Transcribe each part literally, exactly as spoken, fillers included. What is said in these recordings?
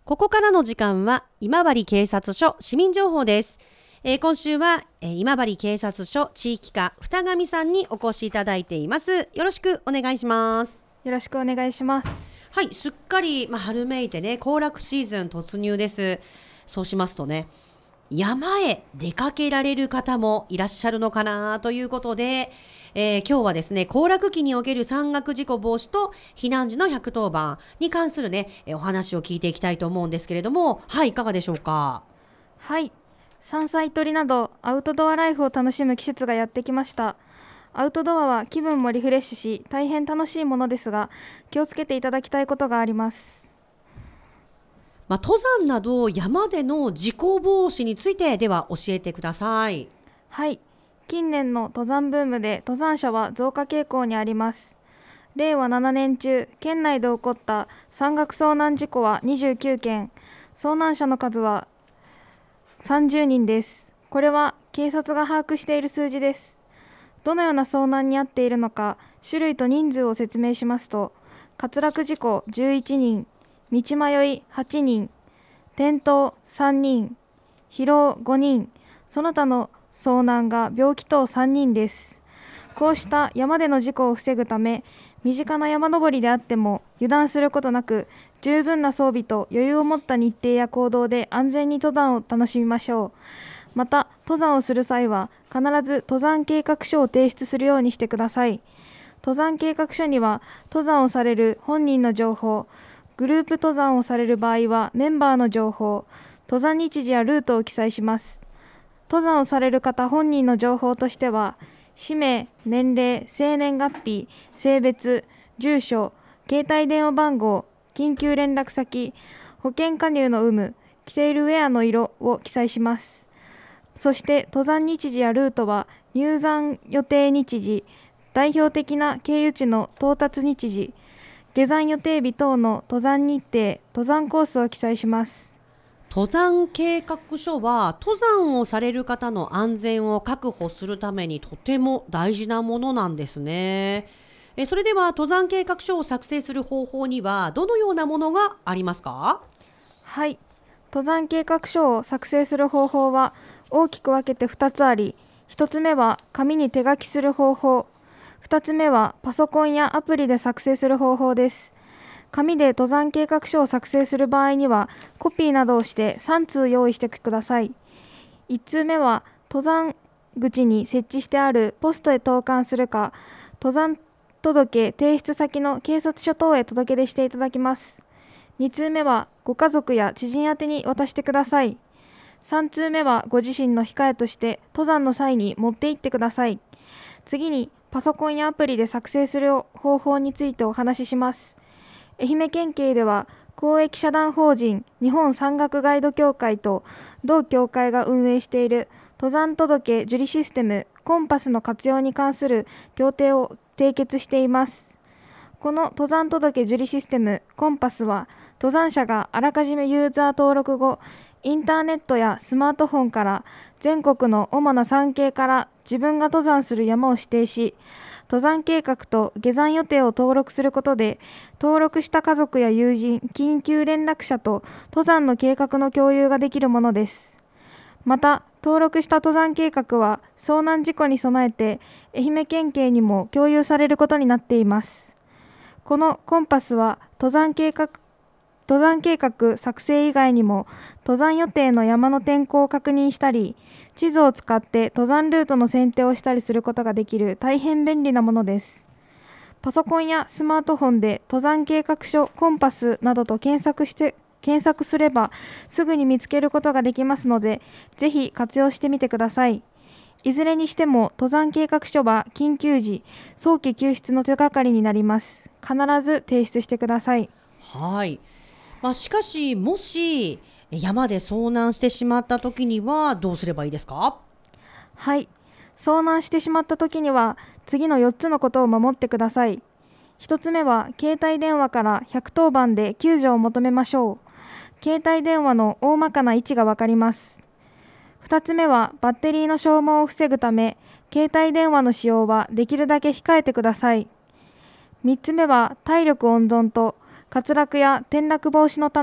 ここからの時間は今治警察署市民情報です。えー、今週は、えー、今治警察署地域課二上さんにお越しいただいています。よろしくお願いします。 よろしくお願いします。 はい、すっかり、まあ、春めいてね、行楽シーズン突入です。そうしますとね、山へ出かけられる方もいらっしゃるのかなということで、えー、今日はですね、行楽期における山岳事故防止と避難時のひゃくとおばんに関するね、えー、お話を聞いていきたいと思うんですけれども、はい、いかがでしょうか。 はい、山菜採りなどアウトドアライフを楽しむ季節がやってきました。アウトドアは気分もリフレッシュし大変楽しいものですが、気をつけていただきたいことがあります。 まあ、登山など山での事故防止についてでは教えてください。 はい、近年の登山ブームで登山者は増加傾向にあります。れいわななねん中、県内で起こった山岳遭難事故はにじゅうきゅうけん、遭難者の数はさんじゅうにんです。これは警察が把握している数字です。どのような遭難に遭っているのか、種類と人数を説明しますと、滑落事故じゅういちにん、道迷いはちにん、転倒さんにん、疲労ごにん、その他の遭難が病気等さんにんです。こうした山での事故を防ぐため、身近な山登りであっても油断することなく、十分な装備と余裕を持った日程や行動で安全に登山を楽しみましょう。また、登山をする際は必ず登山計画書を提出するようにしてください。登山計画書には登山をされる本人の情報、グループ登山をされる場合はメンバーの情報、登山日時やルートを記載します。登山をされる方本人の情報としては、氏名、年齢、生年月日、性別、住所、携帯電話番号、緊急連絡先、保険加入の有無、着ているウェアの色を記載します。そして登山日時やルートは入山予定日時、代表的な経由地の到達日時、下山予定日等の登山日程、登山コースを記載します。 登山計画書は登山をされる方の安全を確保するためにとても大事なものなんですね。えそれでは登山計画書を作成する方法にはどのようなものがありますか？ はい、登山計画書を作成する方法は大きく分けてふたつあり、ひとつめは紙に手書きする方法、ふたつめはパソコンやアプリで作成する方法です。紙で登山計画書を作成する場合にはコピーなどをしてさんつう用意してください。いちつうめは登山口に設置してあるポストへ投函するか、登山届提出先の警察署等へ届け出していただきます。につうめはご家族や知人宛てに渡してください。さんつうめはご自身の控えとして登山の際に持って行ってください。次にパソコンやアプリで作成する方法についてお話しします。愛媛県警では公益社団法人日本山岳ガイド協会と同協会が運営している登山届受理システムコンパスの活用に関する協定を締結しています。この登山届受理システムコンパスは登山者があらかじめユーザー登録後、インターネットやスマートフォンから全国の主な山系から自分が登山する山を指定し、登山計画と下山予定を登録することで、登録した家族や友人、緊急連絡者と登山の計画の共有ができるものです。また、登録した登山計画は遭難事故に備えて愛媛県警にも共有されることになっています。このコンパスは登山計画登山計画作成以外にも登山予定の山の天候を確認したり、地図を使って登山ルートの選定をしたりすることができる大変便利なものです。パソコンやスマートフォンで登山計画書コンパスなどと検索して検索すればすぐに見つけることができますので、ぜひ活用してみてください。いずれにしても登山計画書は緊急時、早期救出の手がかりになります。必ず提出してください。 はい。まあ、しかしもし山で遭難してしまった時にはどうすればいいですか？ はい、遭難してしまった時には次のよっつのことを守ってください。ひとつめは携帯電話からひゃくとおばんで救助を求めましょう。携帯電話の大まかな位置がわかります。ふたつめはバッテリーの消耗を防ぐため、携帯電話の使用はできるだけ控えてください。みっつめは体力温存と滑落や転落防止のため、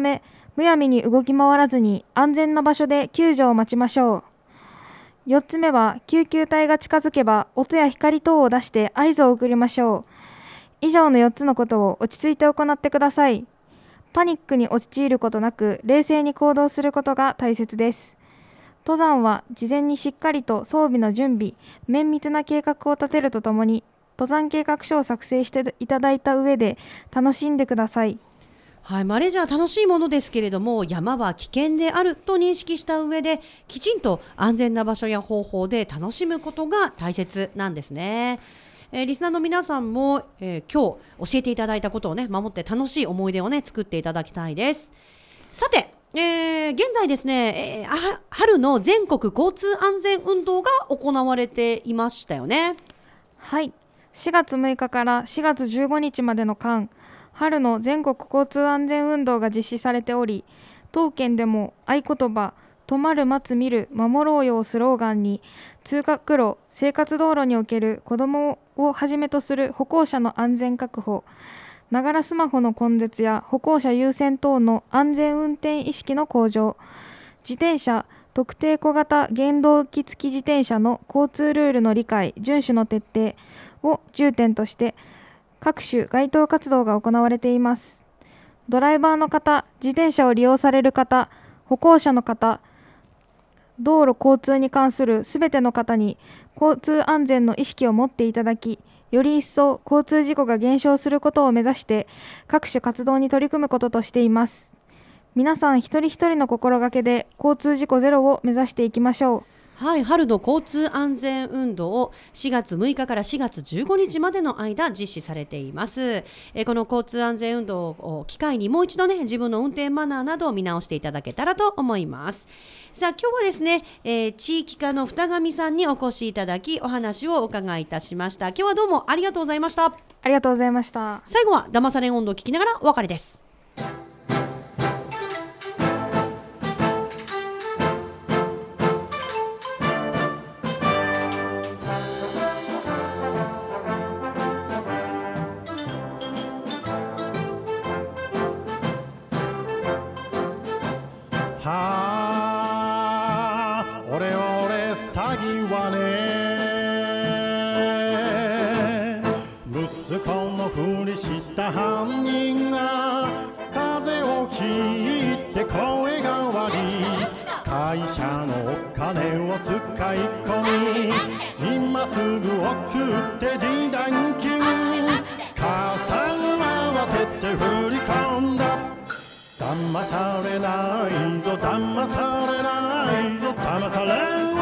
むやみに動き回らずに安全な場所で救助を待ちましょう。よっつめは救急隊が近づけば音や光等を出して合図を送りましょう。以上のよっつのことを落ち着いて行ってください。パニックに陥ることなく冷静に行動することが大切です。登山は事前にしっかりと装備の準備、綿密な計画を立てるとともに登山計画書を作成していただいた上で楽しんでください。 はい、マレージャー楽しいものですけれども、山は危険であると認識した上できちんと安全な場所や方法で楽しむことが大切なんですね。えー、リスナーの皆さんも、えー、今日教えていただいたことをね守って楽しい思い出をね作っていただきたいです。さて、えー、現在ですね、えー、春の全国交通安全運動が行われていましたよね。 はい、しがつむいかからしがつじゅうごにちまでの間、春の全国交通安全運動が実施されており、当県でも合言葉止まる待つ見る守ろうよをスローガンに、通学路生活道路における子どもをはじめとする歩行者の安全確保、ながらスマホの根絶や歩行者優先等の安全運転意識の向上、自転車特定小型原動機付き自転車の交通ルールの理解遵守の徹底を重点として各種街頭活動が行われています。ドライバーの方、自転車を利用される方、歩行者の方、道路交通に関するすべての方に交通安全の意識を持っていただき、より一層交通事故が減少することを目指して各種活動に取り組むこととしています。皆さん一人一人の心がけで交通事故ゼロを目指していきましょう。 はい、春の交通安全運動をしがつむいかからしがつじゅうごにちまでの間実施されています。えー、この交通安全運動を機会にもう一度ね自分の運転マナーなどを見直していただけたらと思います。さあ今日はですね、えー、地域課の二上さんにお越しいただきお話をお伺いいたしました。今日はどうもありがとうございました。 ありがとうございました。 最後は騙され温度を聞きながらお別れです。 はあ、俺俺詐欺はね、息子のふりした犯人が風邪をひいて声が悪い、会社のお金を使い込み今すぐ送って示談金、母さん慌てて振り込んだ、騙されないぞ騙されないぞ騙されない